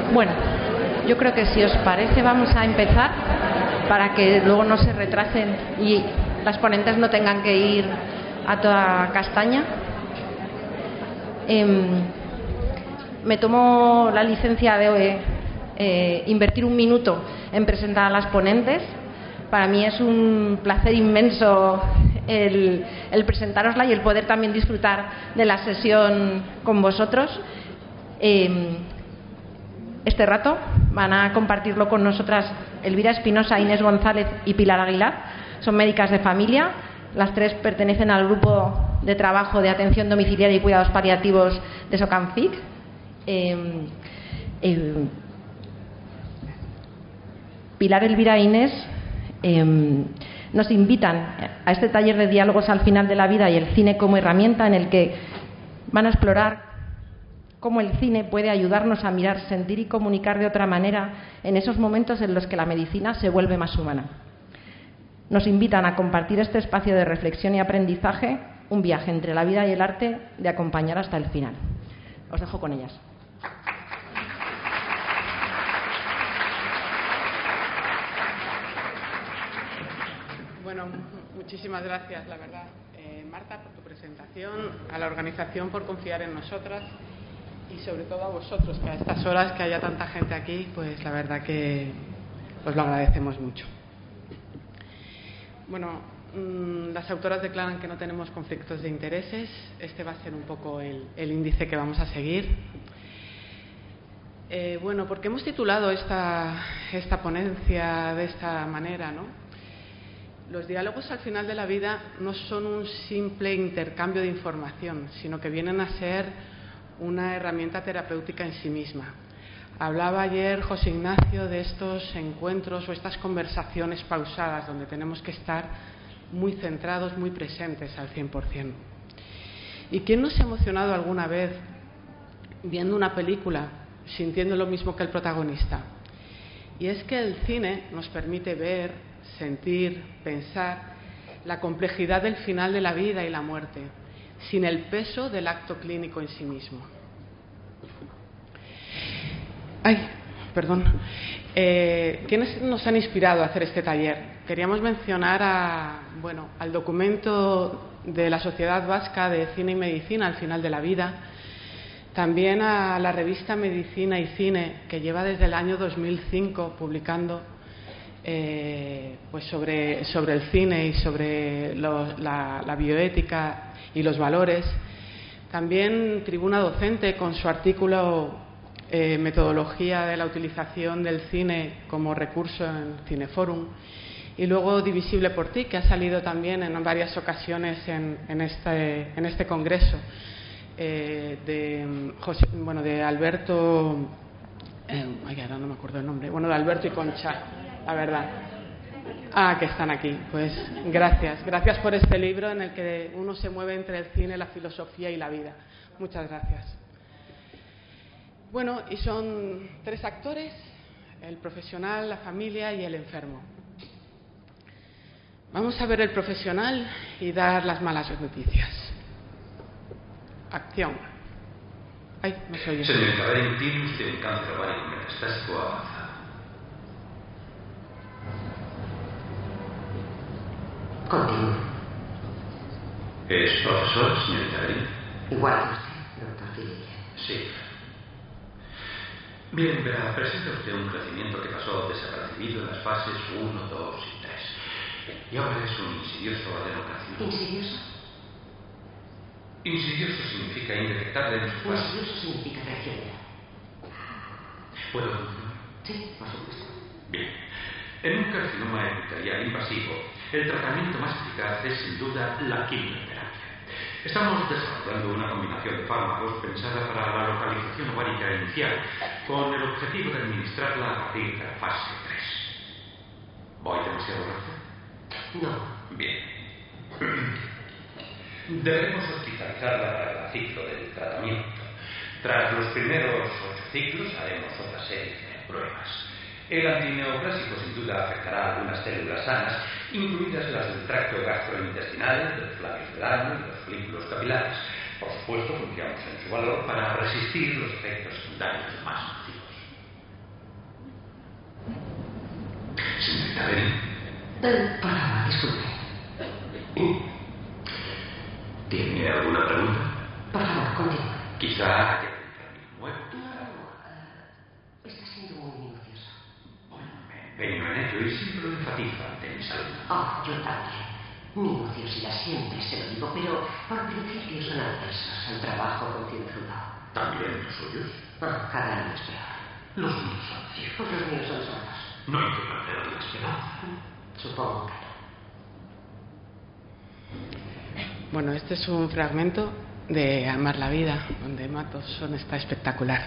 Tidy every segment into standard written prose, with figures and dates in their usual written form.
Bueno, yo creo que si os parece vamos a empezar para que luego no se retrasen y las ponentes no tengan que ir a toda castaña. Me tomo la licencia de invertir un minuto en presentar a las ponentes. Para mí es un placer inmenso el presentárosla y el poder también disfrutar de la sesión con vosotros. Este rato van a compartirlo con nosotras Elvira Espinosa, Inés González y Pilar Aguilar. Son médicas de familia. Las tres pertenecen al grupo de trabajo de atención domiciliaria y cuidados paliativos de Socanfic. Pilar, Elvira e Inés nos invitan a este taller de diálogos al final de la vida y el cine como herramienta, en el que van a explorar cómo el cine puede ayudarnos a mirar, sentir y comunicar de otra manera en esos momentos en los que la medicina se vuelve más humana. Nos invitan a compartir este espacio de reflexión y aprendizaje, un viaje entre la vida y el arte, de acompañar hasta el final. Os dejo con ellas. Bueno, muchísimas gracias, la verdad, Marta, por tu presentación, a la organización por confiar en nosotras y sobre todo a vosotros, que a estas horas que haya tanta gente aquí, pues la verdad que os lo agradecemos mucho. Bueno, las autoras declaran que no tenemos conflictos de intereses. Este va a ser un poco el índice que vamos a seguir. Bueno, ¿por qué hemos titulado esta ponencia de esta manera, no? Los diálogos al final de la vida no son un simple intercambio de información, sino que vienen a ser una herramienta terapéutica en sí misma. Hablaba ayer José Ignacio de estos encuentros o estas conversaciones pausadas donde tenemos que estar muy centrados, muy presentes al 100%. ¿Y quién no se ha emocionado alguna vez viendo una película sintiendo lo mismo que el protagonista? Y es que el cine nos permite ver, sentir, pensar la complejidad del final de la vida y la muerte, sin el peso del acto clínico en sí mismo. ¿Quiénes nos han inspirado a hacer este taller? Queríamos mencionar al documento de la Sociedad Vasca de Cine y Medicina al final de la vida, también a la revista Medicina y Cine, que lleva desde el año 2005 publicando pues sobre el cine y sobre la bioética y los valores. También Tribuna Docente con su artículo Metodología de la utilización del cine como recurso en Cineforum. Y luego Divisible por ti, que ha salido también en varias ocasiones en este congreso, de Alberto, ahora no me acuerdo el nombre, de Alberto y Concha, la verdad. Que están aquí. Pues gracias por este libro en el que uno se mueve entre el cine, la filosofía y la vida. Muchas gracias. Bueno, y son tres actores: el profesional, la familia y el enfermo. Vamos a ver el profesional y dar las malas noticias. Acción. No se oye. Señorita Beren, tiene usted un cáncer ovárico metastásico avanzado. Continúe. ¿Es profesor, señorita Beren? Igual que usted, doctor Filipia. Sí. Bien, verá, presenta usted un crecimiento que pasó desapercibido en las fases 1, 2 y 3. Y ahora es un insidioso adenocarcinoma. ¿Insidioso? Insidioso significa indetectable en su fase. Insidioso significa reaccionar. ¿Puedo continuar? Sí, por supuesto. Bien. En un carcinoma epitelial invasivo, el tratamiento más eficaz es sin duda la quimioterapia. Estamos desarrollando una combinación de fármacos pensada para la localización ovárica inicial, con el objetivo de administrarla a partir de la fase 3. ¿Voy demasiado rápido? No. Bien. Debemos hospitalizarla para el ciclo del tratamiento. Tras los primeros 8 ciclos haremos otra serie de pruebas. El antineoplásico sin duda afectará a algunas células sanas, incluidas las del tracto gastrointestinal, de los labios del ano y los folículos capilares. Por supuesto, confiamos en su valor para resistir los efectos secundarios más nocivos. Por favor, disculpe. ¿Tiene alguna pregunta? Por favor, continúe. Quizá haya un término nuevo. Está siendo muy minucioso. Bueno, me empeño en ello y siempre lo enfatizo ante mis alumnos. Oh, yo también. Minuciosidad siempre se lo digo, pero por principio son adversos al trabajo concienzudo. ¿También los suyos? Cada año es peor. Los míos son ciegos. Pues los míos son sordos. No hay que perder la esperanza. Supongo que no. Bueno, este es un fragmento de Amar la vida, donde Emma Thompson está espectacular.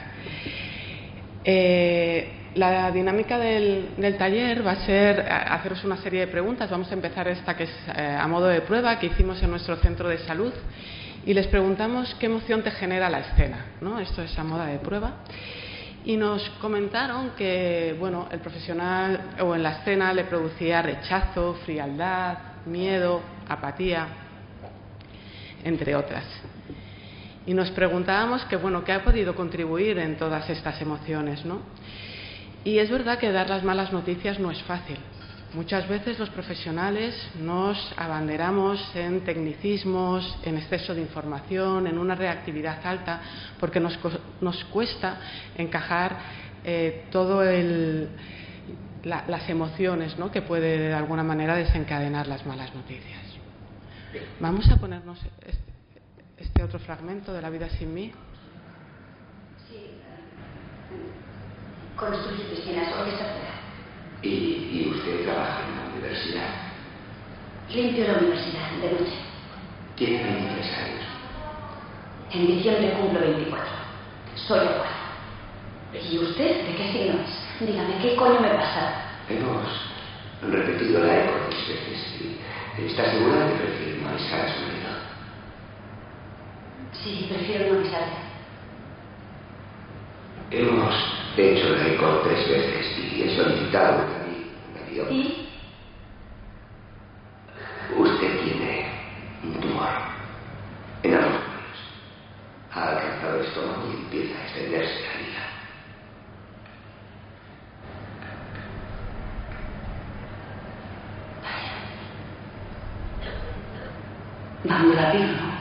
La dinámica del taller va a ser haceros una serie de preguntas. Vamos a empezar esta que es a modo de prueba, que hicimos en nuestro centro de salud, y les preguntamos qué emoción te genera la escena, ¿no? Esto es a modo de prueba. Y nos comentaron que, bueno, el profesional o en la escena le producía rechazo, frialdad, miedo, apatía, entre otras. Y nos preguntábamos que, bueno, qué ha podido contribuir en todas estas emociones, ¿no? Y es verdad que dar las malas noticias no es fácil. Muchas veces los profesionales nos abanderamos en tecnicismos, en exceso de información, en una reactividad alta, porque nos cuesta encajar las emociones, ¿no?, que puede de alguna manera desencadenar las malas noticias. Vamos a ponernos este otro fragmento de La vida sin mí. Sí. Construye piscinas, hoy está fuera. ¿Y usted trabaja en la universidad? Limpio la universidad de noche. Tiene 23 años. En diciembre cumplo 24. Soy abuela. ¿Y usted de qué signo es? Dígame, ¿qué coño me pasa? Hemos repetido la eco 3 veces. ¿Está segura de que prefiere no avisar a su marido? Sí, prefiero no avisarle. Hemos hecho la eco 3 veces y he solicitado un avión. ¿Y? Usted tiene un tumor en ambos manos. Ha alcanzado el estómago y empieza a extenderse la vida. Vamos rápido, ¿no?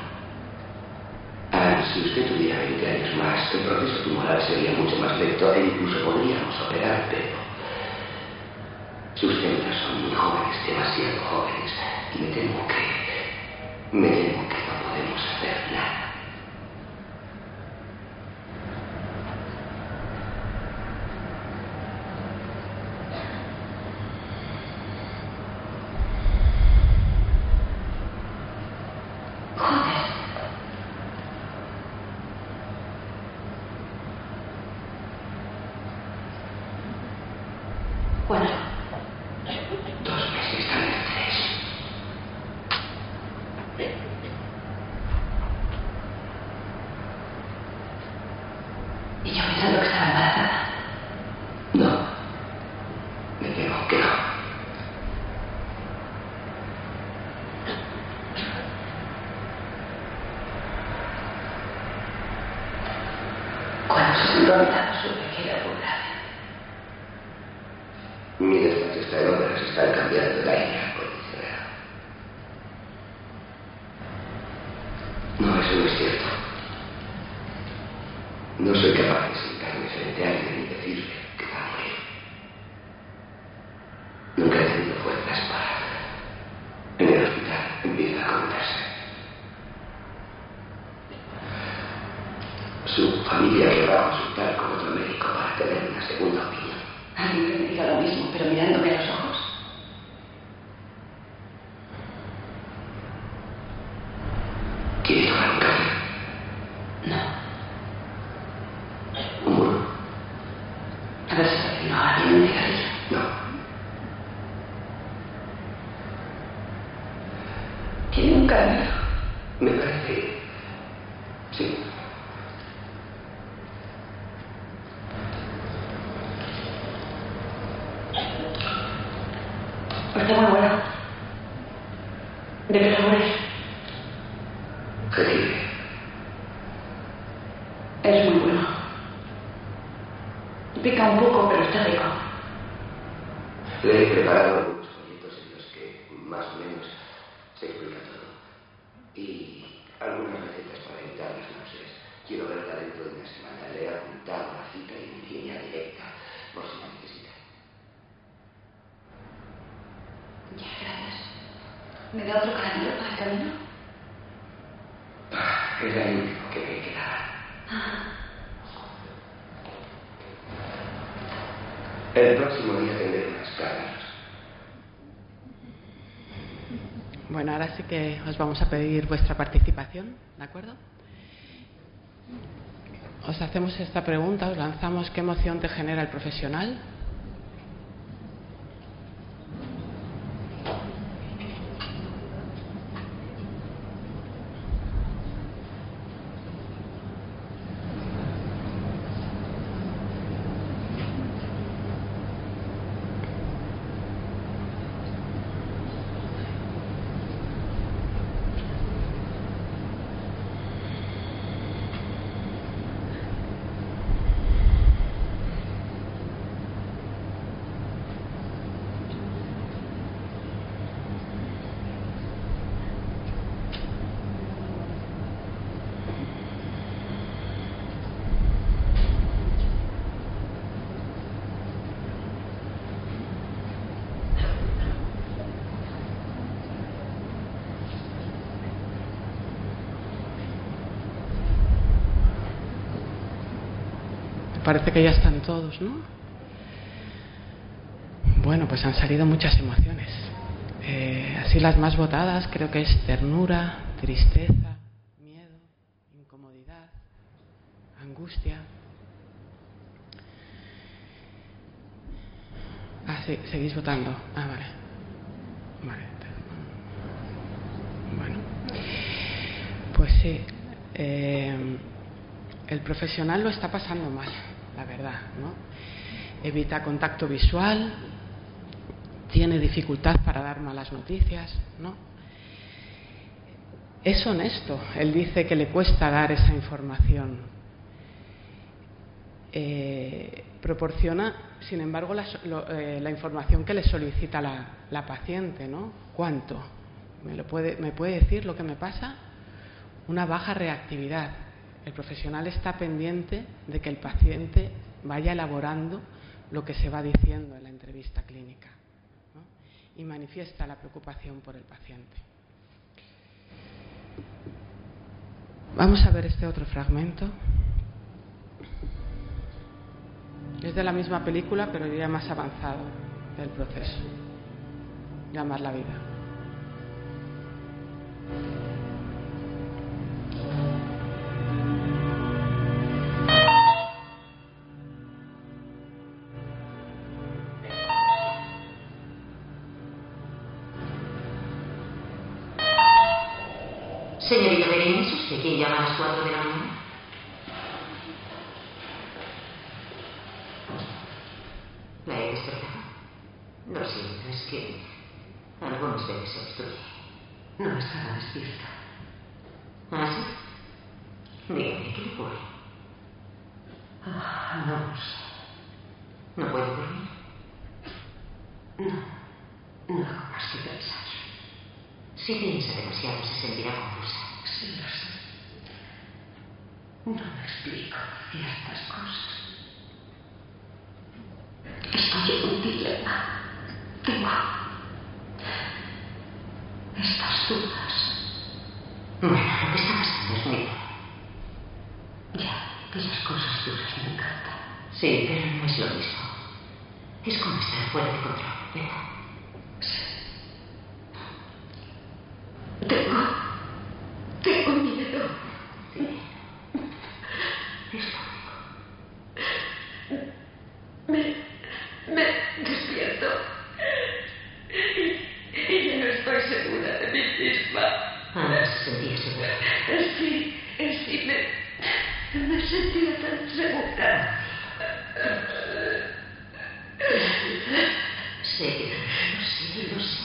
Si usted tuviera 20 años más, el proceso tumoral sería mucho más lento e incluso podríamos operar, pero sus células son muy jóvenes, demasiado jóvenes, y me temo que no podemos hacer nada. Bueno. 2 meses, tal vez 3. Y yo pensando que estaba embarazada. No. Me temo que no. Cuando se sentó a mi lado supe que era muy grave. Mi despacho está en obras, están cambiando el aire acondicionado. No, eso no es cierto. No soy capaz de sentarme frente a alguien y decirle que va a morir. Nunca he tenido fuerzas para... En el hospital empieza a comentarse. Su familia querrá consultar con otro médico para tener una segunda opinión. Alguien que me diga lo mismo, pero mirándome a los ojos. ¿Quiere tomar un café? No. ¿Un burro? A ver si no ahora tiene un cigarrillo. No. Tiene un caramelo. Me parece... Sí. Está muy bueno. ¿De qué sabor es? Jengibre. Es muy bueno. Pica un poco, pero está rico. Le he preparado algunos folletos en los y algunas recetas para evitar las náuseas. Quiero verla dentro de una semana. Le he apuntado la cita y mi línea directa, por si la necesita. Ya, gracias. ¿Me da otro caramelo para el camino? Era el último que me quedaba. El próximo día tendré unas cargas. Bueno, ahora sí que os vamos a pedir vuestra participación, ¿de acuerdo? Os hacemos esta pregunta, os lanzamos: ¿qué emoción te genera el profesional? Parece que ya están todos, ¿no? Bueno, pues han salido muchas emociones. Así las más votadas creo que es ternura, tristeza, miedo, incomodidad, angustia. Sí, seguís votando. Vale. Bueno, pues sí. El profesional lo está pasando mal, la verdad, ¿no? Evita contacto visual, tiene dificultad para dar malas noticias, ¿no? Es honesto, él dice que le cuesta dar esa información. Proporciona, sin embargo, la información que le solicita la paciente, ¿no? ¿Cuánto? ¿Me puede decir lo que me pasa? Una baja reactividad. El profesional está pendiente de que el paciente vaya elaborando lo que se va diciendo en la entrevista clínica, ¿no? Y manifiesta la preocupación por el paciente. Vamos a ver este otro fragmento. Es de la misma película, pero ya más avanzado del proceso. Llamar la vida. Señorita Berenice, ¿es usted quien llama a las 4 de la mañana? ¿La he despertado? Lo siento, es que algunas veces se obstruye. No estaba despierta. ¿Ah, sí? Dígame, ¿qué le ocurre? No lo sé. ¿No puede dormir? No hago más que pensar. Si piensa demasiado, se sentirá confusa. Sí, lo sé. No me explico ciertas cosas. Estoy en un dilema. Tengo estas dudas. Bueno, lo que está pasando es muy duro. Ya, que las cosas duras me encantan. Sí, pero no es lo mismo. Es como estar fuera de control, ¿verdad? Sí. Tengo miedo. Sí. Es lógico. Me despierto y ya no estoy segura de mí misma. ¿Se sentía segura? Sí, me sentía tan segura. Sí, lo sé.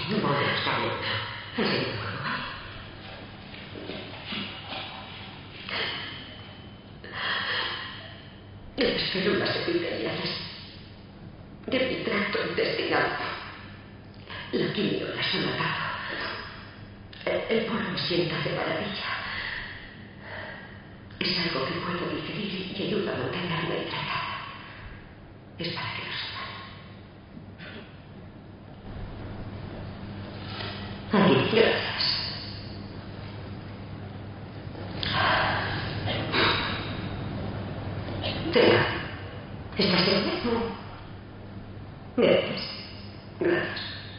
Voy a estar bien. Enseguida vuelvo, ¿vale? Las células epiteliales de mi tracto intestinal, la quimio las ha matado. El polvo sienta de maravilla. Es algo que puedo digerir y ayuda a mantenerme hidratada. Es para que lo sepan. Aquí, gracias. Tenga. ¿Estás bien? Gracias. Gracias.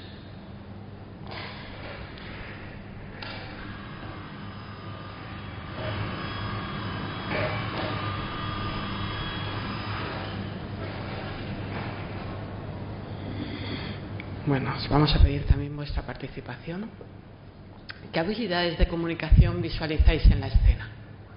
Bueno, os vamos a pedir también vuestra participación. ¿Qué habilidades de comunicación visualizáis en la escena?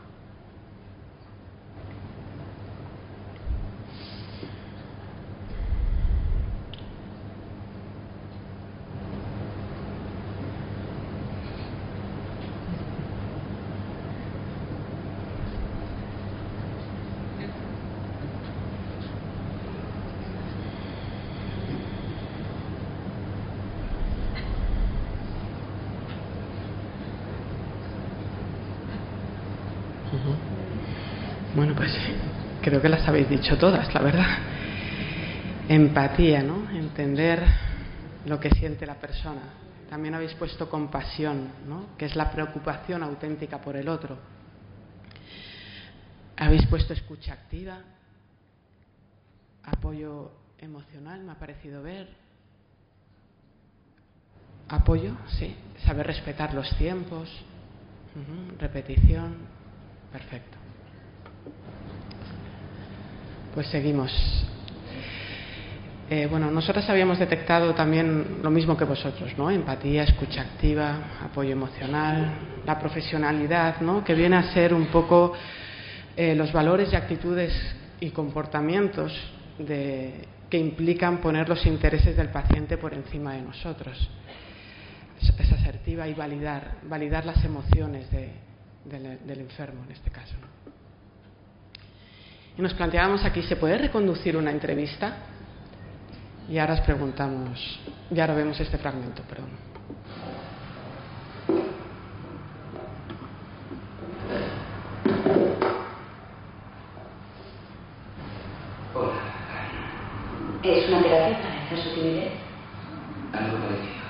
Bueno, pues creo que las habéis dicho todas, la verdad. Empatía, ¿no? Entender lo que siente la persona. También habéis puesto compasión, ¿no? Que es la preocupación auténtica por el otro. Habéis puesto escucha activa, apoyo emocional, me ha parecido ver. Apoyo, sí. Saber respetar los tiempos. Repetición. Perfecto. Pues seguimos. Bueno, nosotras habíamos detectado también lo mismo que vosotros, ¿no? Empatía, escucha activa, apoyo emocional, la profesionalidad, ¿no? Que viene a ser un poco los valores y actitudes y comportamientos que implican poner los intereses del paciente por encima de nosotros. Es asertiva y validar las emociones del enfermo en este caso, ¿no? Y nos planteábamos aquí, ¿se puede reconducir una entrevista? Y ahora os preguntamos, y ahora vemos este fragmento, perdón. Hola. ¿Es una terapia para exceso de timidez? Algo parecido.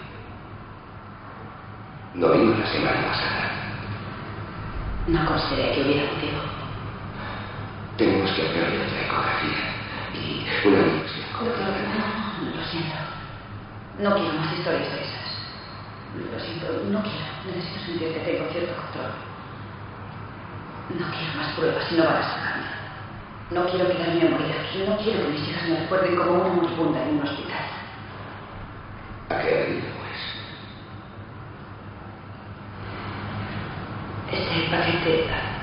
No vimos la semana pasada. No consideré que hubiera motivo. Tenemos que hacerle otra ecografía y una biopsia. Doctor, no, lo siento. No quiero más historias de esas. Lo siento, no quiero. Necesito sentir que tengo cierto control. No quiero más pruebas y no van a sacarme. No quiero quedarme a morir aquí. No quiero que mis hijas me recuerden como una moribunda en un hospital. ¿A qué ha venido, pues? Este paciente...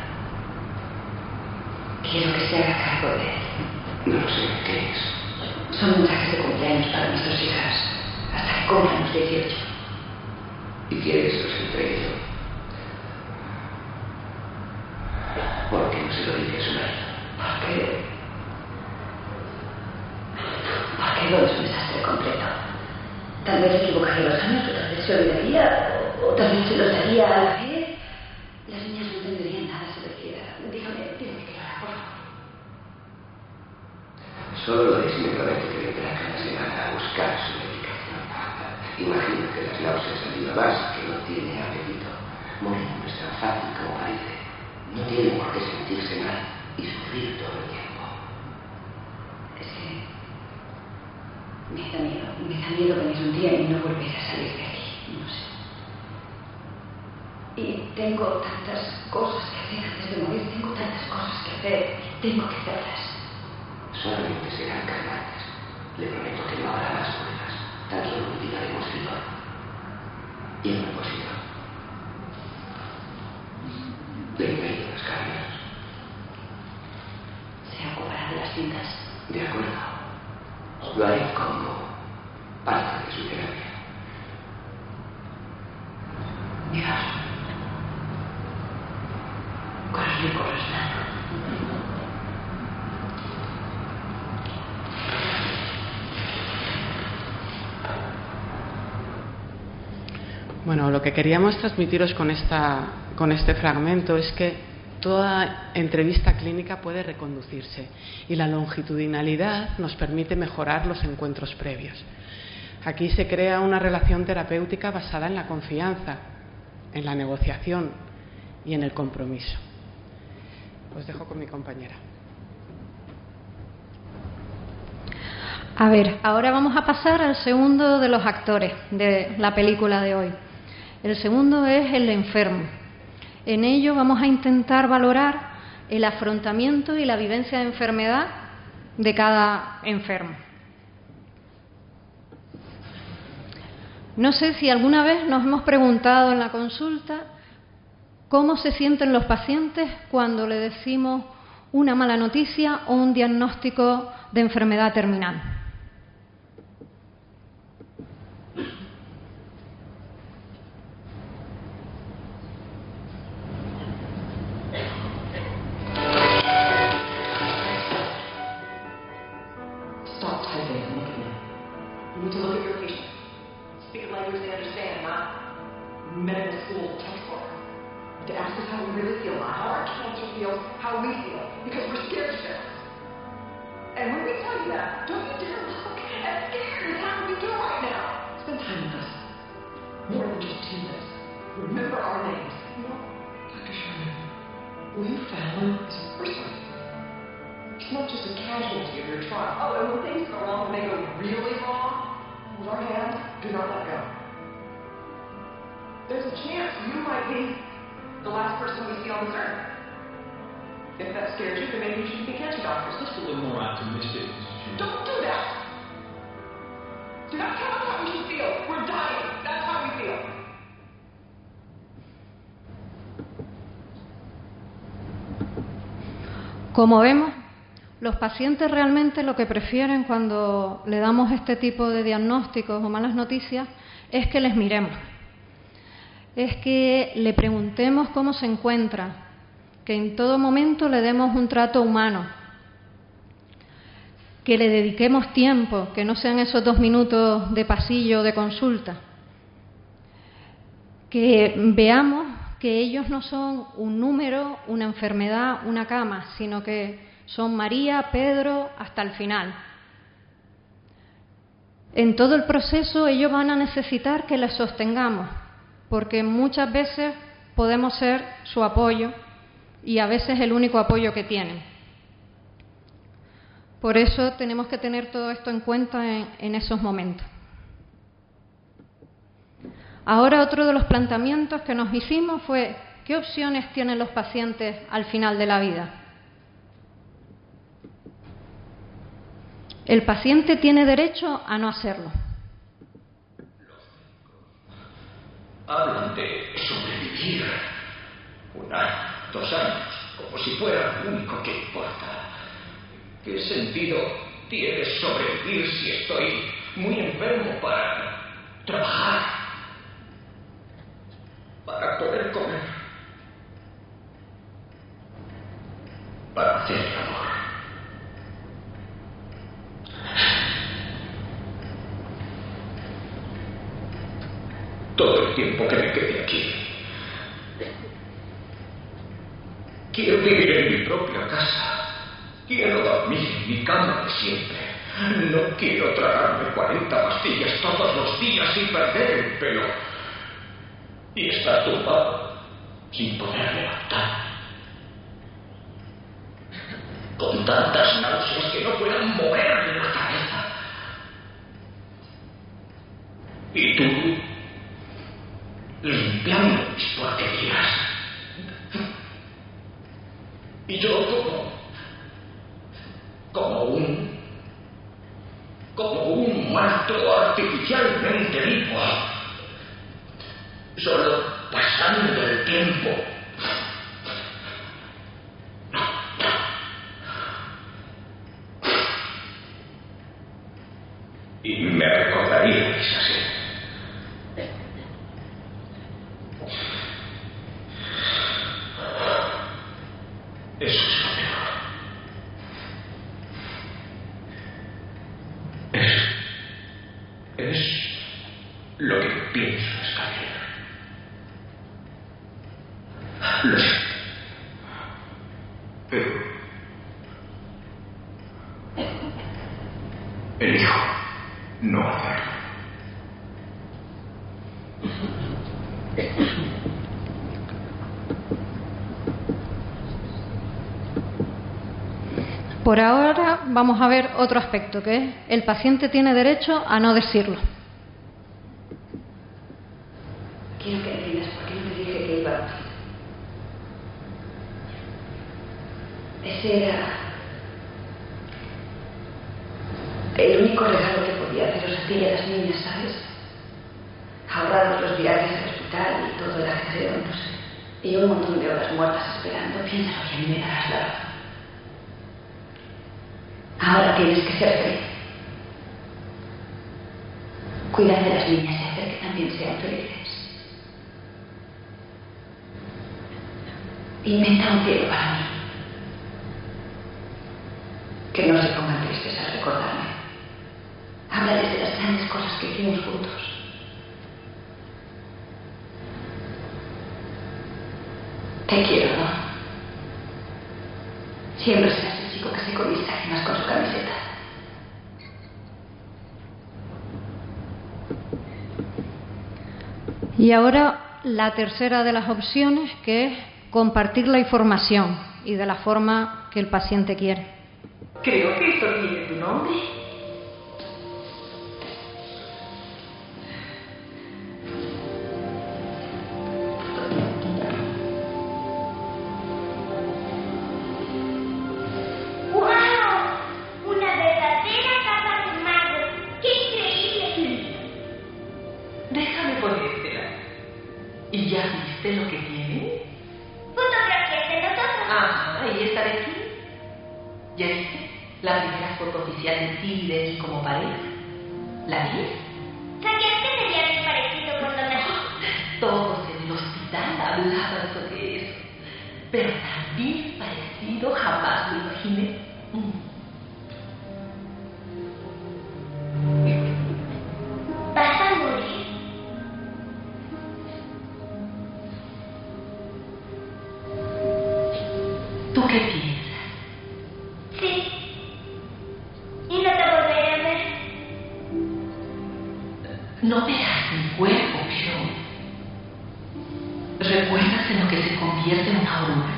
Quiero que se haga cargo de él. No lo sé, ¿qué es? Son mensajes de cumpleaños para mis dos hijas, hasta que cumplan los 18. ¿Y quieres que los entregue yo? ¿Por qué no se lo dice a su marido? Porque Don es un desastre completo. Tal vez equivocaría los años, o tal vez se olvidaría, o tal vez se los daría a la vez. Las niñas no entenderían nada si lo hiciera. Dígame que lo hará, por favor. Solo lo es y me promete que vendrá cada semana a buscar su medicación. Imagino que las náuseas saliva más que no tiene apetito. Morir no es tan fácil como parece. No tiene por qué sentirse mal y sufrir todo el tiempo. Es que me da miedo venir un día y no volver a salir de aquí. No sé. Y tengo tantas cosas que hacer antes de morir. Tengo tantas cosas que hacer. Tengo que hacerlas. Solamente serán calmantes. Le prometo que no habrá más pruebas. Tan solo mitigaremos el dolor. Y el propósito. Le envío los cambios. ¿Se ocupará de las cintas? De acuerdo. Lo haré como parte de su terapia. Dios. Con rico respeto. Bueno, lo que queríamos transmitiros con este fragmento es que toda entrevista clínica puede reconducirse y la longitudinalidad nos permite mejorar los encuentros previos. Aquí se crea una relación terapéutica basada en la confianza, en la negociación y en el compromiso. Os dejo con mi compañera. A ver, ahora vamos a pasar al segundo de los actores de la película de hoy. El segundo es el enfermo. En ello vamos a intentar valorar el afrontamiento y la vivencia de enfermedad de cada enfermo. No sé si alguna vez nos hemos preguntado en la consulta cómo se sienten los pacientes cuando le decimos una mala noticia o un diagnóstico de enfermedad terminal. Como vemos, los pacientes realmente lo que prefieren cuando le damos este tipo de diagnósticos o malas noticias es que les miremos, es que le preguntemos cómo se encuentra, que en todo momento le demos un trato humano, que le dediquemos tiempo, que no sean esos 2 minutos de pasillo de consulta, que veamos que ellos no son un número, una enfermedad, una cama, sino que son María, Pedro, hasta el final. En todo el proceso ellos van a necesitar que les sostengamos, porque muchas veces podemos ser su apoyo y a veces el único apoyo que tienen. Por eso tenemos que tener todo esto en cuenta en esos momentos. Ahora otro de los planteamientos que nos hicimos fue ¿qué opciones tienen los pacientes al final de la vida? El paciente tiene derecho a no hacerlo. Hablan de sobrevivir 1 año, 2 años, como si fuera lo único que importa. ¿Qué sentido tiene sobrevivir si estoy muy enfermo para trabajar? Para poder comer, para hacer el amor. Todo el tiempo que me quede aquí, quiero vivir en mi propia casa, quiero dormir en mi cama de siempre, no quiero tragarme 40 pastillas todos los días y perder el pelo. Y estar tumbado, sin poder levantar, con tantas náuseas que no puedan moverme la cabeza. Y tú, limpiando mis porquerías. Y yo como un muerto artificialmente vivo. Solo pasando el tiempo. Y me recordaríais así. Eso es lo peor. Es lo que pienso, Skyler. Lo sé. Pero elijo no hacerlo. Por ahora vamos a ver otro aspecto, que es el paciente tiene derecho a no decirlo. Quiero que entiendas por qué no te dije que iba a morir. Ese era el único regalo que podía haceros a ti y a las niñas, ¿sabes? Ahorraros los viajes al hospital y todo el ajetreo, no sé. Y un montón de horas muertas esperando. Piénsalo y a mí me darás la razón. Ahora tienes que ser feliz. Cuidar de las niñas y hacer que también sean felices. Inventa un cielo para mí. Que no se pongan tristes al recordarme. Háblales de las grandes cosas que hicimos juntos. Te quiero, ¿no? Siempre serás el chico que se con mis lágrimas con su camiseta. Y ahora la tercera de las opciones, que es compartir la información y de la forma que el paciente quiere. Creo que esto tiene tu nombre. ¿Y ya viste lo que tiene? Fotografías de nosotros. Ajá, ¿y esta de aquí? ¿Ya viste? La primera foto oficial de ti y de mí como pareja. ¿La ves? ¿Sabías que sería bien parecido cuando nací? Todos en el hospital hablaban sobre eso. Pero tan bien parecido jamás lo imaginé. ¿Vas a morir? ¿Tú qué piensas? Sí. ¿Y no te volveré a ver? No verás mi cuerpo, pero ¿recuerdas en lo que se convierte en una oruga?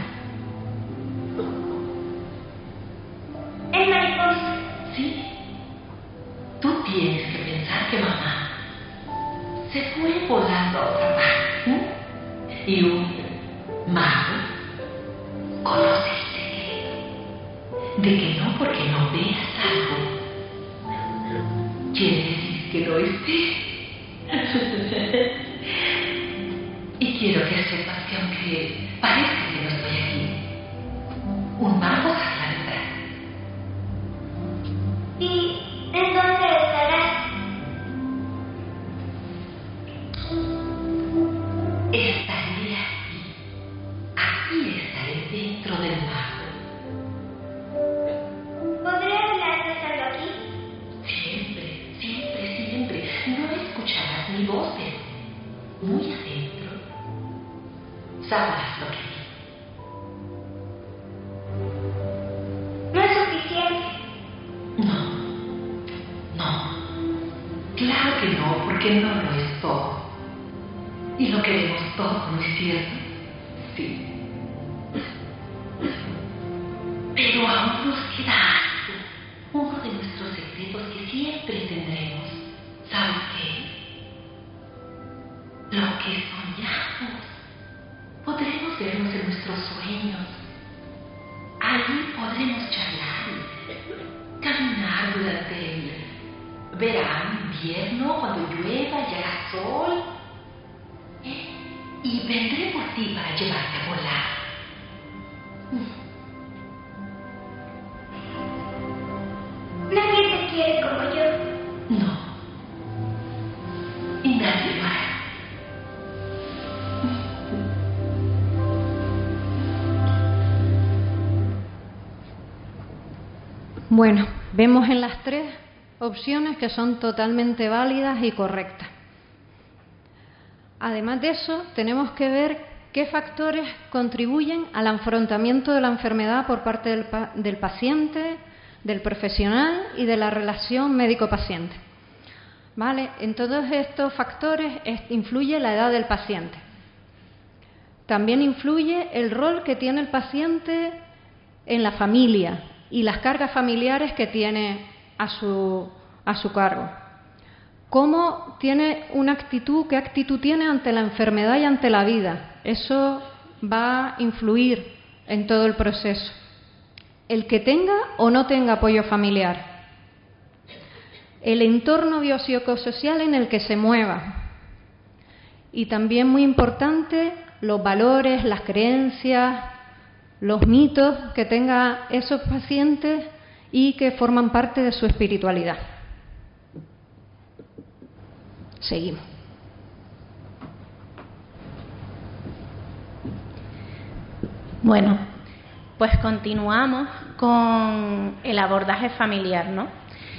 ¿En mariposa? Sí. Tú tienes que pensar que mamá se fue volando a otra parte, ¿eh? Y un mago conoce el secreto de que no porque no veas algo quiere decir que no esté. Y quiero que sepas que aunque parezca que no estoy aquí, un mago sabe la verdad. ¿Y en dónde estarás? Estaré aquí. Aquí estaré dentro del mago. ¿Podré hablarte solo aquí? Siempre, siempre, siempre. No escucharás mi voz, pero muy adentro sabrás lo que digo. No es suficiente. No, no. Claro que no, porque no lo es todo. Y lo queremos todo, ¿no es cierto? Sí. Pero aún nos queda algo. Uno de nuestros secretos que siempre tendremos. ¿Sabes qué? Lo que soñamos. Podremos vernos en nuestros sueños. Allí podremos charlar, caminar durante el verano, invierno, cuando llueva y haga sol. Y vendré por ti para llevarte a volar. Nadie te quiere como yo. No. Y nadie lo hará. Bueno, vemos en las tres opciones que son totalmente válidas y correctas. Además de eso, tenemos que ver qué factores contribuyen al afrontamiento de la enfermedad por parte del paciente, del profesional y de la relación médico-paciente. ¿Vale? En todos estos factores influye la edad del paciente. También influye el rol que tiene el paciente en la familia y las cargas familiares que tiene a su cargo. ¿Cómo tiene una actitud, qué actitud tiene ante la enfermedad y ante la vida? Eso va a influir en todo el proceso. El que tenga o no tenga apoyo familiar. El entorno biopsicosocial en el que se mueva. Y también muy importante, los valores, las creencias, los mitos que tengan esos pacientes y que forman parte de su espiritualidad. Seguimos. Bueno, pues continuamos con el abordaje familiar, ¿no?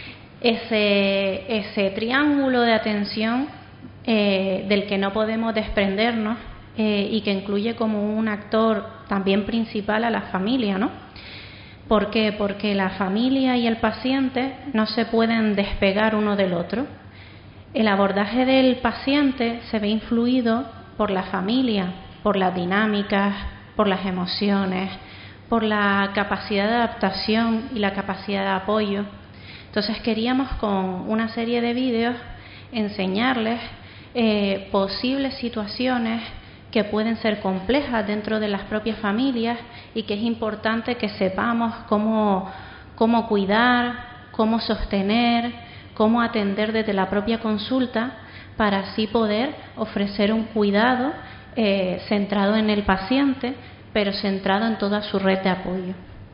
Ese triángulo de atención del que no podemos desprendernos y que incluye como un actor también principal a la familia, ¿no? ¿Por qué? Porque la familia y el paciente no se pueden despegar uno del otro. El abordaje del paciente se ve influido por la familia, por las dinámicas, por las emociones, por la capacidad de adaptación y la capacidad de apoyo. Entonces queríamos con una serie de vídeos enseñarles posibles situaciones que pueden ser complejas dentro de las propias familias y que es importante que sepamos cómo cuidar, cómo sostener, cómo atender desde la propia consulta para así poder ofrecer un cuidado centrado en el paciente, pero centrado en toda su red de apoyo.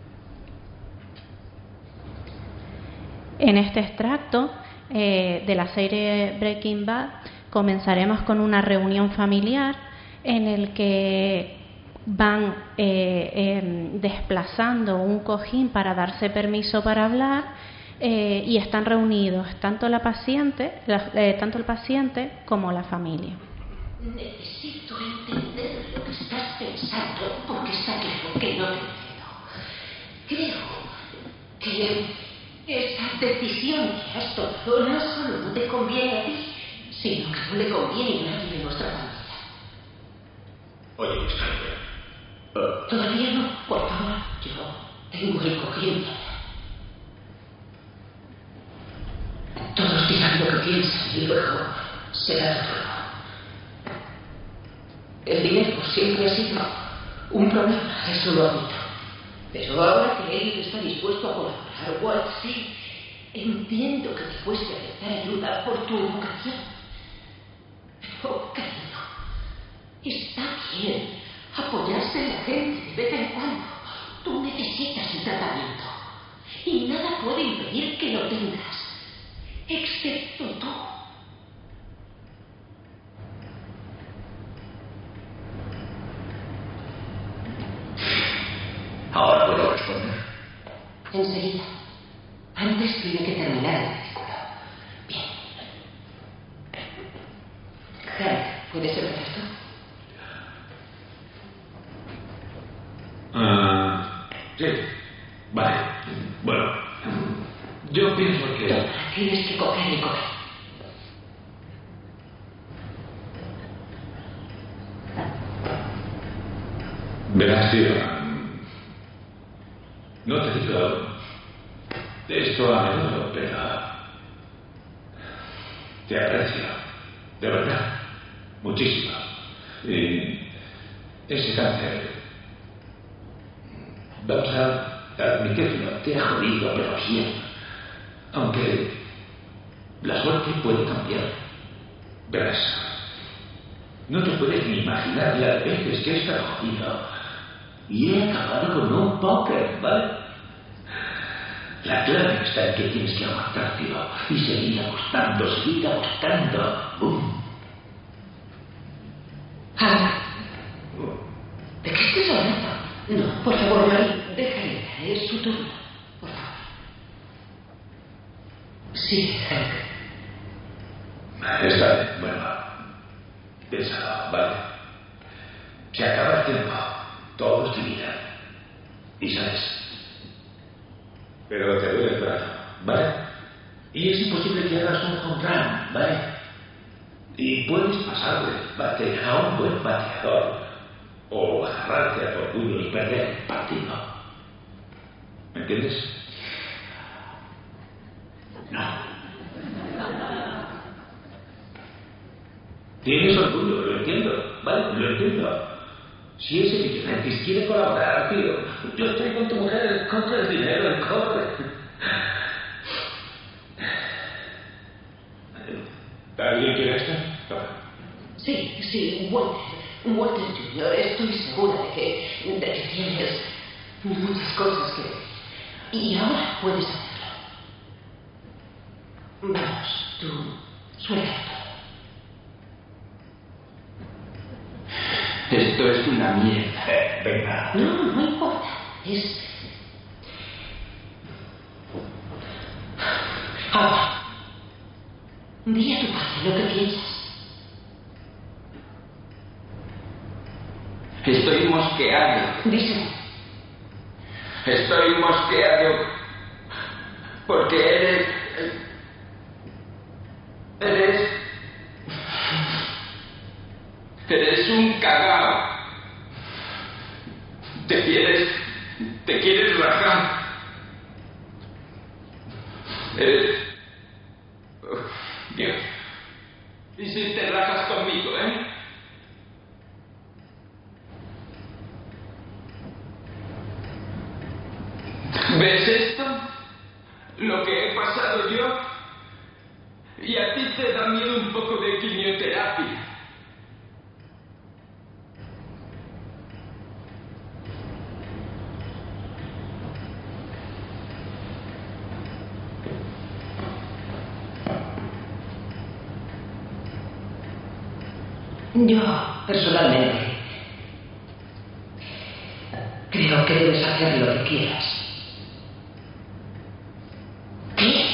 En este extracto de la serie Breaking Bad comenzaremos con una reunión familiar en el que van desplazando un cojín para darse permiso para hablar y están reunidos tanto el paciente como la familia. Necesito entender lo que estás pensando porque está claro que no te entiendo. Creo que esa decisión que has tomado no solo no te conviene a ti, sino que no le conviene a nadie de nuestra familia. Oye, Skyler. Todavía no, por favor. Yo tengo el cojín. Todos digan lo que piensan y luego será todo. El dinero siempre ha sido un problema, eso lo admito. Pero ahora que él está dispuesto a colaborar, Walt, sí, entiendo que te cueste aceptar ayuda por tu educación. Pero, cariño, está bien apoyarse en la gente de vez en cuando. Tú necesitas un tratamiento y nada puede impedir que lo tengas, excepto tú. Ahora puedo responder. Enseguida. Antes tiene que terminar el artículo. Bien. Hank, ¿puedes empezar tú? Sí. Vale. Bueno, yo pienso que... Toma, tienes que coger y coger. Verás, tío, no te digo esto a menudo, pero te aprecio, de verdad, muchísimo. Y ese cáncer, vamos a admitirlo, te ha jodido, pero bien. Aunque la suerte puede cambiar. Verás, no te puedes ni imaginar las veces que he estado jodido. Y he acabado con un póker, ¿vale? La clave está en que tienes que aguantar, tío. Y seguir apostando, seguir apostando. ¡Bum! Hank, ¿de qué estás hablando? No, por favor, Mari, déjale, es su turno. Por favor. Sí, Hank. Está bien, bueno, piénsalo, ¿vale? Se acaba el tiempo, todo es divina. Y sabes, pero te duele el brazo, ¿vale? Y es imposible que hagas un home run, ¿vale? Y puedes pasar del bate a un buen bateador o agarrarte a tu orgullo y perder el partido. ¿Me entiendes? No. Tienes orgullo, lo entiendo, ¿vale? Lo entiendo. Si ese Vigilante quiere colaborar, tío, yo estoy con tu mujer, coge el dinero, corre. ¿Alguien quiere esto? Sí, Walter Jr., estoy segura de que tienes muchas cosas que... Y ahora puedes hacerlo. Vamos, tú suéltalo. Esto es una mierda. Venga. No importa. Ahora, di a tu padre lo que piensas. Estoy mosqueado. Díselo. Estoy mosqueado porque eres un cagao. Te quieres rajar. Dios. ¿Y si te rajas conmigo, ¿Ves esto? Lo que he pasado yo. Y a ti te da miedo un poco de quimioterapia. Yo, personalmente, creo que debes hacer lo que quieras. ¿Qué?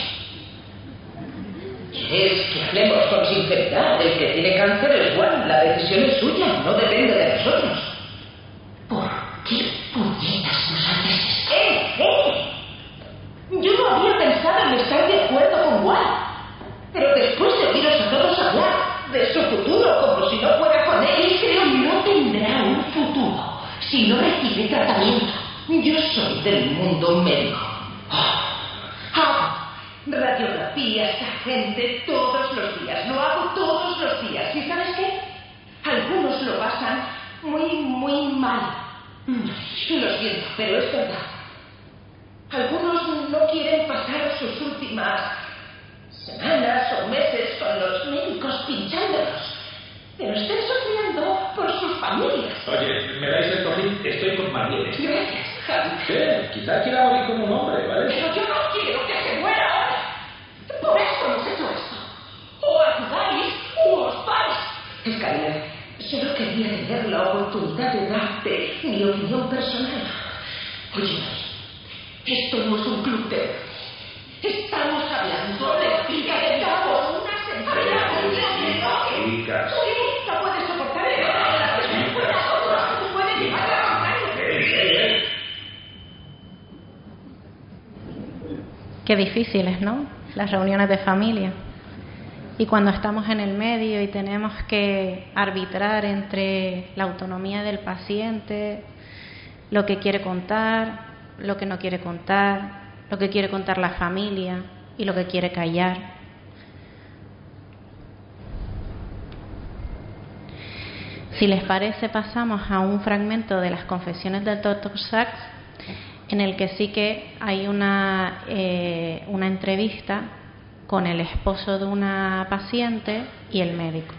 ¿Quieres que hablemos con sinceridad? El que tiene cáncer es Juan. La decisión es suya, no depende de nosotros. ¿Por qué puñetas nos haces esto? Yo no había pensado en estar de acuerdo con Juan. Pero después de oíros a todos hablar de su futuro como si no fuera con él, creo que no tendrá un futuro si no recibe tratamiento. Yo soy del mundo médico. Hago radiografías a gente todos los días. Lo hago todos los días. ¿Y sabes qué? Algunos lo pasan muy mal. Lo siento, pero es verdad. Algunos no quieren pasar sus últimas semanas o meses con los médicos pinchándolos, pero están sufriendo por sus familias. Oye, ¿me dais el cojín? Estoy con Marienes. Gracias, Javi. ¿Qué? Quizá quiera morir como un hombre, ¿vale? Pero yo no quiero que se muera ahora. Por eso hemos hecho esto. O ayudáis o os vais. Skyler, solo quería tener la oportunidad de darte mi opinión personal. Oye, esto no es un club de... Estamos hablando de vida de cabo, una sencilla cuestión de toque. Sí, no puedes soportar el no puedes llevar a Qué difíciles, ¿no? Las reuniones de familia. Y cuando estamos en el medio y tenemos que arbitrar entre la autonomía del paciente, lo que quiere contar, lo que no quiere contar, lo que quiere contar la familia y lo que quiere callar. Si les parece, pasamos a un fragmento de las confesiones del Dr. Sachs, en el que sí que hay una entrevista con el esposo de una paciente y el médico.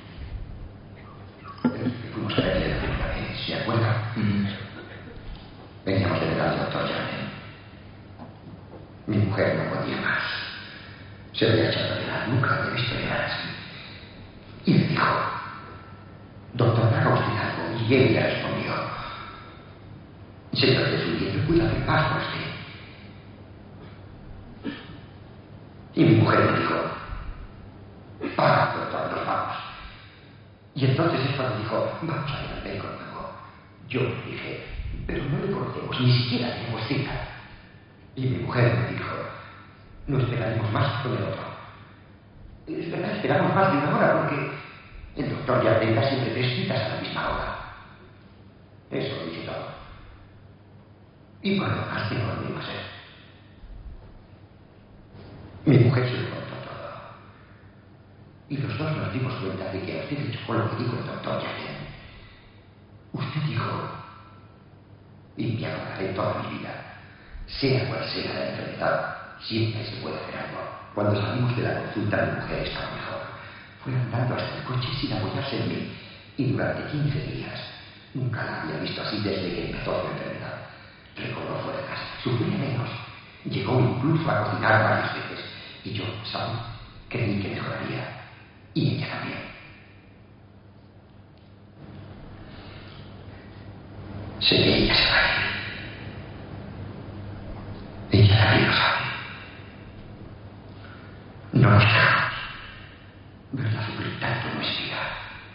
Fuimos a ver ¿se acuerda? Veníamos de ver al doctor Janet. Mi mujer no podía más. Se había echado a llorar, nunca había visto llorar así. Y me dijo, doctor, haga usted algo. Y ella respondió, señor Jesús, me puede hacer paz por usted. Y mi mujer mujer me dijo: doctor, nos vamos. Y entonces es cuando dijo: vamos a ver al médico nuevo. Yo le dije: pero no le conocemos, ni siquiera tenemos cita. Y mi mujer me dijo: no esperaremos más con el otro. Es verdad, esperamos más de una hora porque el doctor ya tenga siempre 3 citas a la misma hora. Eso lo dice todo. Y por lo demás tengo lo mismo ser. Mi mujer se lo contó todo. Y los dos nos dimos cuenta de que a usted le chocó lo que dijo el doctor Jackson. Usted dijo: y me acordaré toda mi vida, sea cual sea la enfermedad, siempre se puede hacer algo. Cuando salimos de la consulta, mi mujer estaba mejor. Fue andando hasta el coche sin apoyarse en mí. Y durante 15 días, nunca la había visto así desde que empezó su enfermedad. Recobró fuerzas, sufría menos. Llegó incluso a cocinar varias veces. Y yo, ¿sabes? Creí que mejoraría. Y ella también. Sé que ella se va a ir. Ella también lo sabe. No nos dejamos. Verla sufrir tanto no es vida.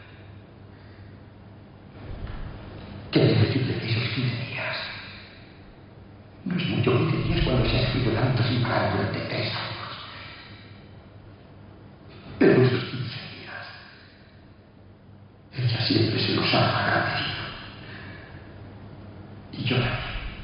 ¿Qué debe decirle de esos 15 días? No es mucho 15 días cuando se ha escrito tanto sin parar durante 3 años. Pero esos 15 días, ella siempre se los ha agradecido. Y yo también.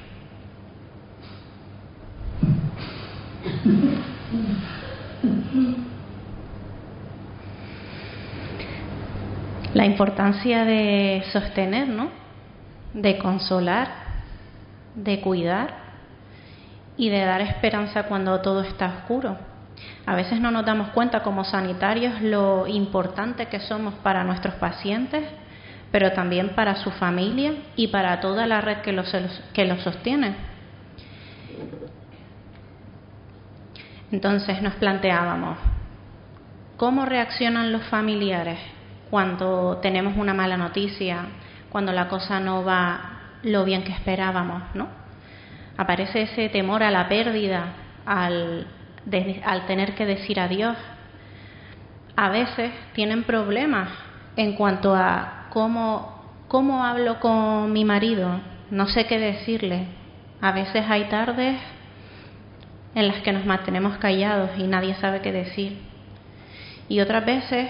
La importancia de sostener, ¿no? De consolar, de cuidar y de dar esperanza cuando todo está oscuro. A veces no nos damos cuenta como sanitarios lo importante que somos para nuestros pacientes, pero también para su familia y para toda la red que los sostiene. Entonces nos planteábamos, ¿cómo reaccionan los familiares cuando tenemos una mala noticia, cuando la cosa no va lo bien que esperábamos, ¿no? Aparece ese temor a la pérdida, al tener que decir adiós. A veces tienen problemas en cuanto a cómo hablo con mi marido, no sé qué decirle. A veces hay tardes en las que nos mantenemos callados y nadie sabe qué decir. Y otras veces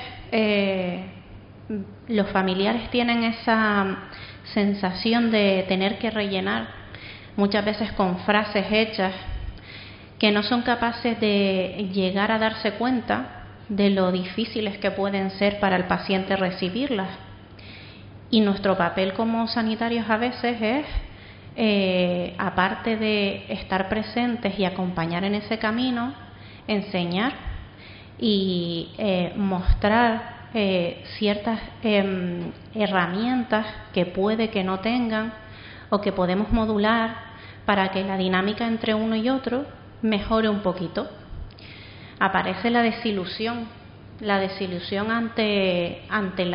los familiares tienen esa sensación de tener que rellenar, muchas veces con frases hechas, que no son capaces de llegar a darse cuenta de lo difíciles que pueden ser para el paciente recibirlas. Y nuestro papel como sanitarios a veces es, aparte de estar presentes y acompañar en ese camino, enseñar y mostrar ciertas herramientas que puede que no tengan o que podemos modular para que la dinámica entre uno y otro mejore un poquito. Aparece la desilusión ante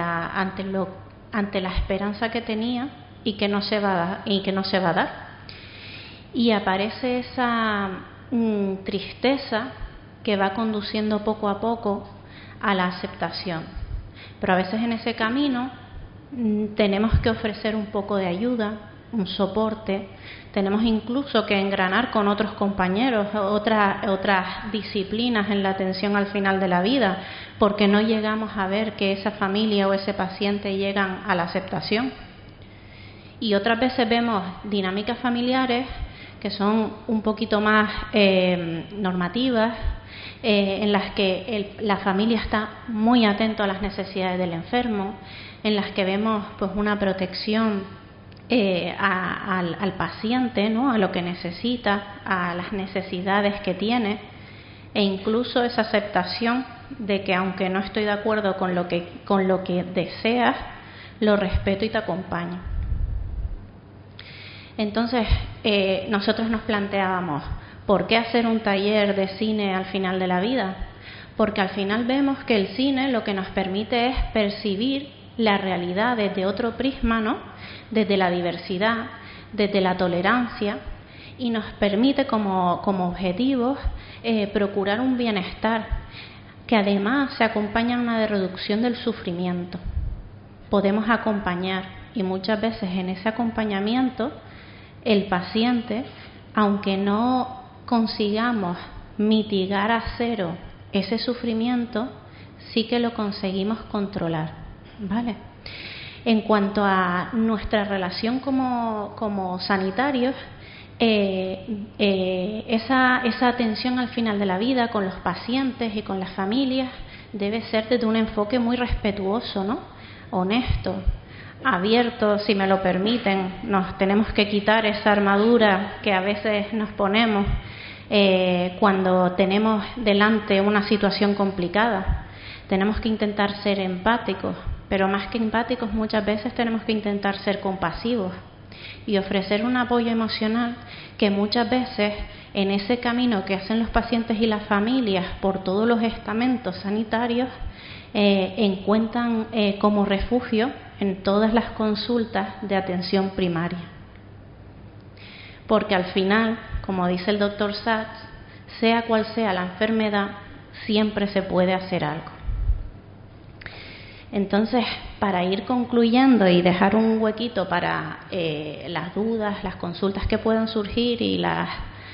la esperanza que tenía y que no se va a dar. Y aparece esa tristeza que va conduciendo poco a poco a la aceptación. Pero a veces en ese camino tenemos que ofrecer un poco de ayuda, un soporte, tenemos incluso que engranar con otros compañeros, otras disciplinas en la atención al final de la vida, porque no llegamos a ver que esa familia o ese paciente llegan a la aceptación. Y otras veces vemos dinámicas familiares que son un poquito más normativas, en las que la familia está muy atento a las necesidades del enfermo, en las que vemos pues una protección al paciente, ¿no? A lo que necesita, a las necesidades que tiene, e incluso esa aceptación de que aunque no estoy de acuerdo con lo que deseas, lo respeto y te acompaño. Entonces nosotros nos planteábamos, ¿por qué hacer un taller de cine al final de la vida? Porque al final vemos que el cine lo que nos permite es percibir la realidad desde otro prisma, ¿no? Desde la diversidad, desde la tolerancia, y nos permite como objetivos procurar un bienestar que además se acompaña a una reducción del sufrimiento. Podemos acompañar, y muchas veces en ese acompañamiento el paciente, aunque no consigamos mitigar a cero ese sufrimiento, sí que lo conseguimos controlar, ¿vale? En cuanto a nuestra relación como sanitarios, esa atención al final de la vida con los pacientes y con las familias debe ser desde un enfoque muy respetuoso, ¿no? Honesto, abierto, si me lo permiten. Nos tenemos que quitar esa armadura que a veces nos ponemos cuando tenemos delante una situación complicada. Tenemos que intentar ser empáticos, pero más que empáticos muchas veces tenemos que intentar ser compasivos y ofrecer un apoyo emocional que muchas veces en ese camino que hacen los pacientes y las familias por todos los estamentos sanitarios encuentran como refugio en todas las consultas de atención primaria. Porque al final, como dice el doctor Sachs, sea cual sea la enfermedad, siempre se puede hacer algo. Entonces, para ir concluyendo y dejar un huequito para las dudas, las consultas que puedan surgir y las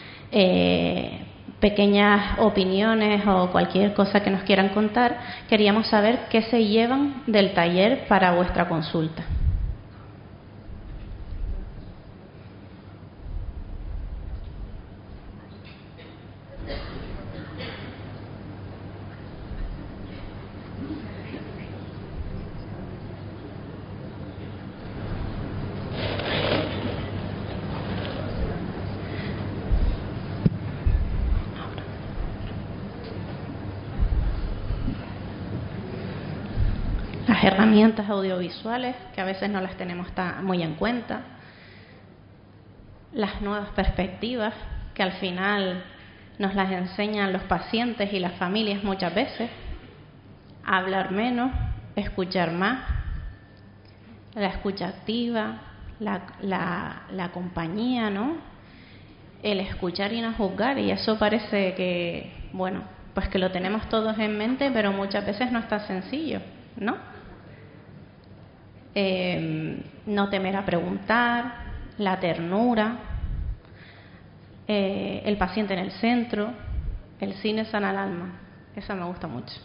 pequeñas opiniones o cualquier cosa que nos quieran contar, queríamos saber qué se llevan del taller para vuestra consulta. Las herramientas audiovisuales, que a veces no las tenemos muy en cuenta, las nuevas perspectivas, que al final nos las enseñan los pacientes y las familias muchas veces, hablar menos, escuchar más, la escucha activa, la compañía, ¿no? El escuchar y no juzgar, y eso parece que, bueno, pues que lo tenemos todos en mente, pero muchas veces no está sencillo, ¿no? No temer a preguntar, la ternura, el paciente en el centro, el cine sana el alma. Esa me gusta mucho.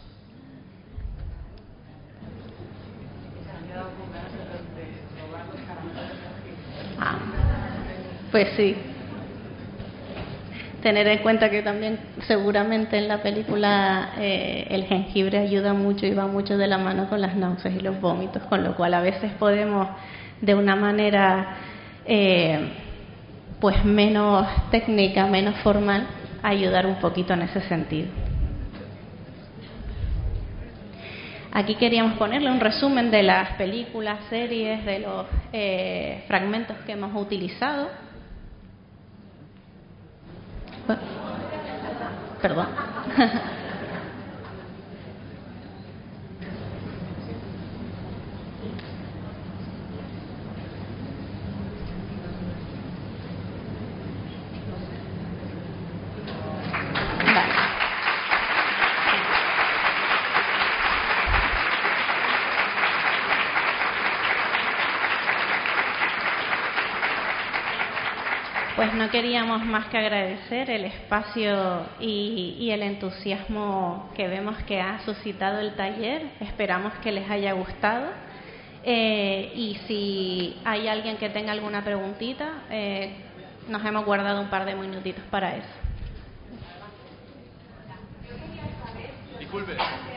Pues sí. Tener en cuenta que también seguramente en la película el jengibre ayuda mucho y va mucho de la mano con las náuseas y los vómitos, con lo cual a veces podemos de una manera pues menos técnica, menos formal, ayudar un poquito en ese sentido. Aquí queríamos ponerle un resumen de las películas, series, de los fragmentos que hemos utilizado. Perdón. Pues no queríamos más que agradecer el espacio y el entusiasmo que vemos que ha suscitado el taller. Esperamos que les haya gustado. Y si hay alguien que tenga alguna preguntita, nos hemos guardado un par de minutitos para eso. Disculpe.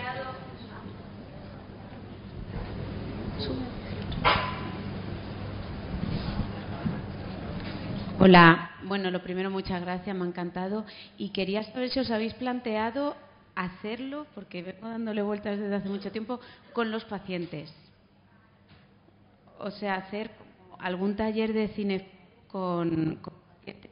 Hola, bueno, lo primero, muchas gracias, me ha encantado. Y quería saber si os habéis planteado hacerlo, porque vengo dándole vueltas desde hace mucho tiempo, con los pacientes. O sea, hacer algún taller de cine con pacientes.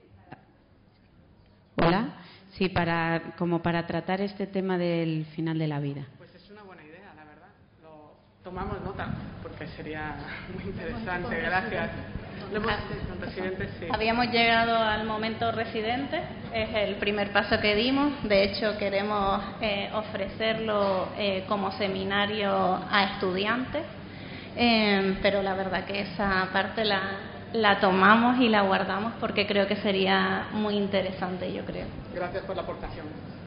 Hola, sí, como para tratar este tema del final de la vida. Pues es una buena idea, la verdad. Lo tomamos nota, porque sería muy interesante. Gracias. Habíamos llegado al momento residente, es el primer paso que dimos. De hecho, queremos ofrecerlo como seminario a estudiantes, pero la verdad que esa parte la tomamos y la guardamos porque creo que sería muy interesante, yo creo. Gracias por la aportación.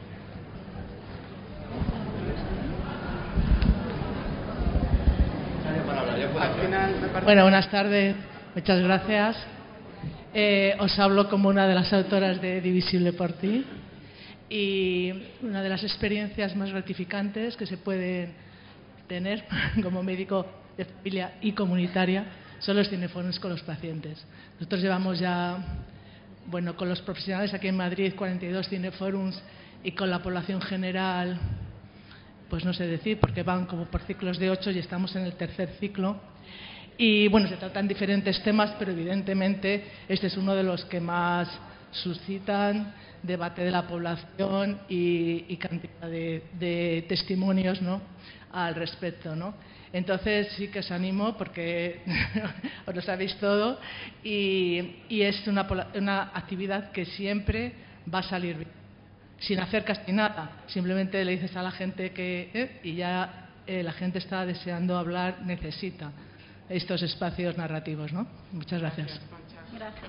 Bueno, buenas tardes, muchas gracias. Os hablo como una de las autoras de Divisible por ti, y una de las experiencias más gratificantes que se pueden tener como médico de familia y comunitaria son los cineforums con los pacientes. Nosotros llevamos ya, bueno, con los profesionales aquí en Madrid 42 cineforums, y con la población general, pues no sé decir, porque van como por ciclos de 8 y estamos en el tercer ciclo. Y bueno, se tratan diferentes temas, pero evidentemente este es uno de los que más suscitan debate de la población y cantidad de testimonios, ¿no?, al respecto, ¿no? Entonces sí que os animo porque os lo sabéis todo, y es una actividad que siempre va a salir bien, sin hacer casi nada. Simplemente le dices a la gente que y ya la gente está deseando hablar, necesita estos espacios narrativos, ¿no? Muchas gracias. Gracias.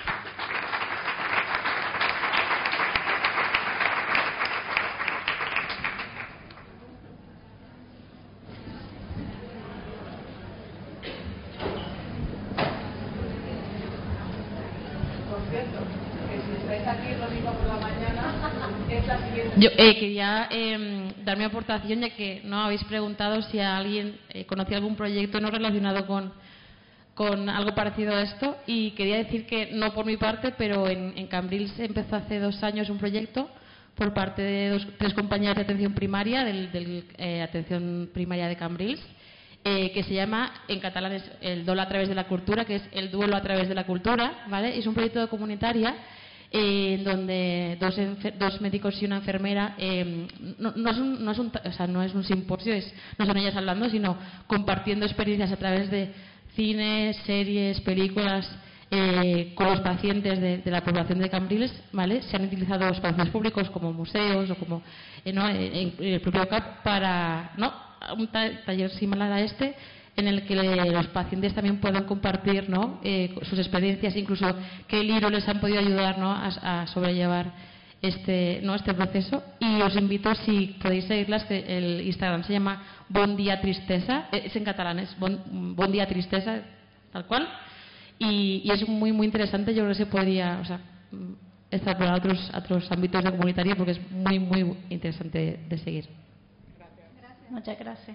Yo quería dar mi aportación, ya que no habéis preguntado si alguien conocía algún proyecto no relacionado con algo parecido a esto, y quería decir que no por mi parte, pero en Cambrils empezó hace 2 años un proyecto por parte de 3 compañeras de atención primaria del atención primaria de Cambrils, que se llama, en catalán es el Dol a través de la cultura, que es el duelo a través de la cultura, ¿vale? Es un proyecto de comunitaria donde 2 médicos y una enfermera, no es un simposio, no son ellas hablando, sino compartiendo experiencias a través de cine, series, películas, con los pacientes de la población de Cambrils, ¿vale? Se han utilizado espacios públicos como museos o como en el propio CAP para un taller similar a este, en el que los pacientes también puedan compartir, ¿no?, sus experiencias, incluso qué libros les han podido ayudar, ¿no?, a sobrellevar este proceso. Y os invito, si podéis seguirlas, que el Instagram se llama Bon Dia Tristesa, es en catalán, es Bon Dia Tristesa, tal cual, y es muy muy interesante. Yo creo que se podría extrapolar a otros ámbitos de comunitaria, porque es muy muy interesante de seguir. Gracias. Muchas gracias.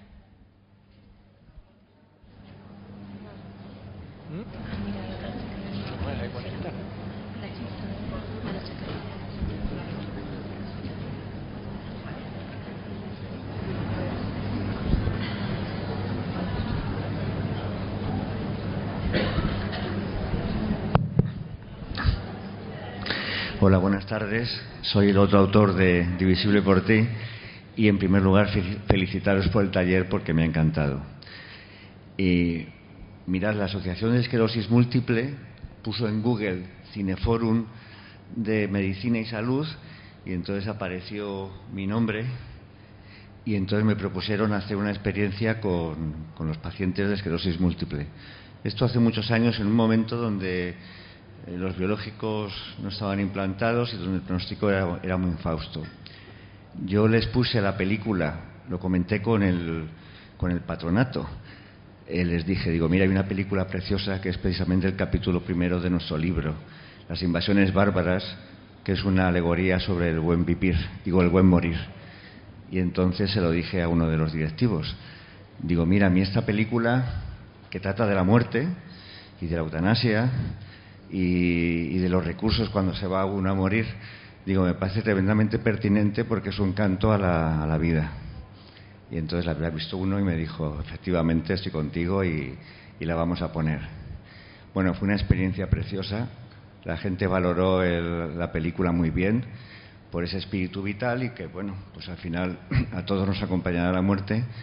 Hola, buenas tardes. Soy el otro autor de Divisible por ti, y en primer lugar felicitaros por el taller porque me ha encantado. Y mirad, la Asociación de Esclerosis Múltiple puso en Google Cineforum de Medicina y Salud, y entonces apareció mi nombre, y entonces me propusieron hacer una experiencia con los pacientes de esclerosis múltiple. Esto hace muchos años, en un momento donde los biológicos no estaban implantados y donde el pronóstico era muy infausto. Yo les puse la película, lo comenté con el patronato. Les dije, mira, hay una película preciosa que es precisamente el capítulo 1 de nuestro libro, Las invasiones bárbaras, que es una alegoría sobre el buen vivir, el buen morir. Y entonces se lo dije a uno de los directivos. Mira, a mí esta película, que trata de la muerte y de la eutanasia y de los recursos cuando se va uno a morir, me parece tremendamente pertinente porque es un canto a la vida. Y entonces la había visto uno y me dijo, efectivamente, estoy contigo y la vamos a poner. Bueno, fue una experiencia preciosa. La gente valoró la película muy bien por ese espíritu vital, y que, bueno, pues al final a todos nos acompañará la muerte.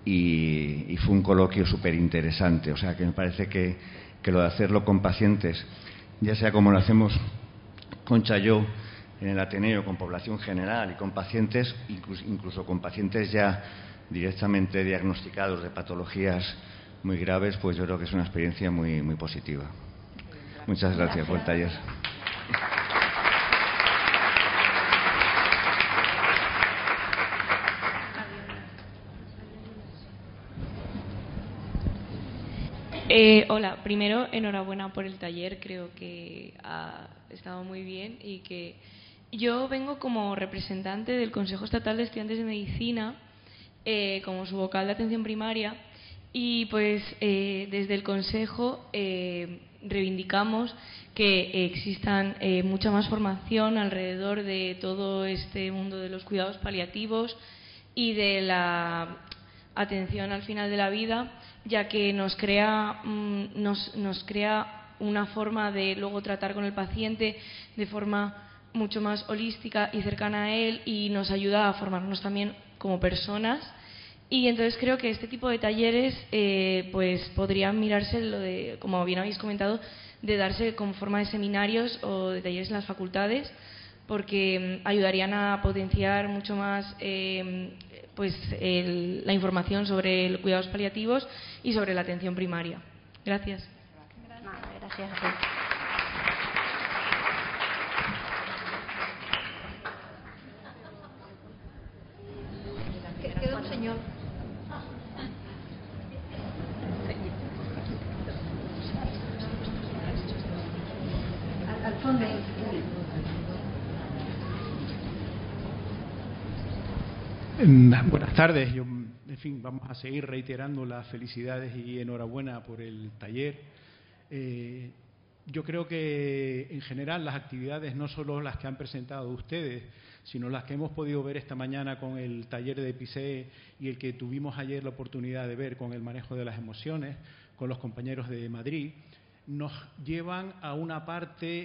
y fue un coloquio súper interesante. O sea, que me parece que lo de hacerlo con pacientes, ya sea como lo hacemos con Chayó en el Ateneo, con población general y con pacientes, incluso con pacientes ya directamente diagnosticados de patologías muy graves, pues yo creo que es una experiencia muy, muy positiva. Muchas gracias por el taller. Hola, primero enhorabuena por el taller, creo que ha estado muy bien y que yo vengo como representante del Consejo Estatal de Estudiantes de Medicina, como su vocal de atención primaria, y pues desde el Consejo reivindicamos que existan mucha más formación alrededor de todo este mundo de los cuidados paliativos y de la atención al final de la vida, ya que nos crea una forma de luego tratar con el paciente de forma mucho más holística y cercana a él, y nos ayuda a formarnos también como personas. Y entonces creo que este tipo de talleres pues podrían mirarse, lo de, como bien habéis comentado, de darse como forma de seminarios o de talleres en las facultades, porque ayudarían a potenciar mucho más la información sobre los cuidados paliativos y sobre la atención primaria. Gracias. Gracias. Queda un señor. Al fondo. Buenas tardes. En fin, vamos a seguir reiterando las felicidades y enhorabuena por el taller. Yo creo que en general las actividades, no solo las que han presentado ustedes, sino las que hemos podido ver esta mañana con el taller de PICE y el que tuvimos ayer la oportunidad de ver con el manejo de las emociones, con los compañeros de Madrid, nos llevan a una parte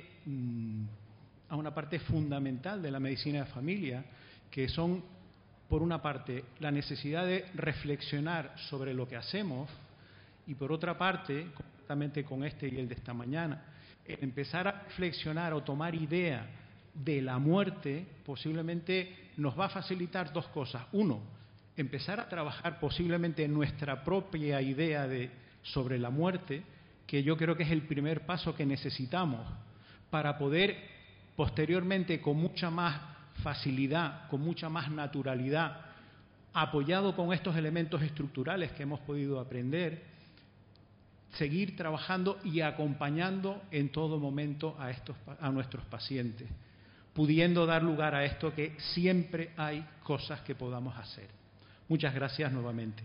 fundamental de la medicina de familia, que son, por una parte, la necesidad de reflexionar sobre lo que hacemos, y por otra parte, concretamente con este y el de esta mañana, empezar a reflexionar o tomar idea de la muerte posiblemente nos va a facilitar dos cosas. Uno, empezar a trabajar posiblemente en nuestra propia idea sobre la muerte, que yo creo que es el primer paso que necesitamos para poder posteriormente, con mucha más facilidad, con mucha más naturalidad, apoyado con estos elementos estructurales que hemos podido aprender, seguir trabajando y acompañando en todo momento a nuestros pacientes, pudiendo dar lugar a esto, que siempre hay cosas que podamos hacer. Muchas gracias nuevamente.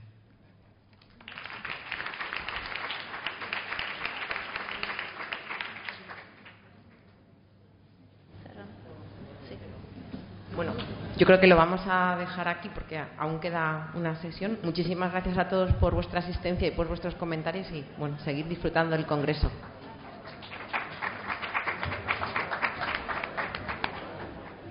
Bueno, yo creo que lo vamos a dejar aquí porque aún queda una sesión. Muchísimas gracias a todos por vuestra asistencia y por vuestros comentarios y, bueno, seguir disfrutando del Congreso.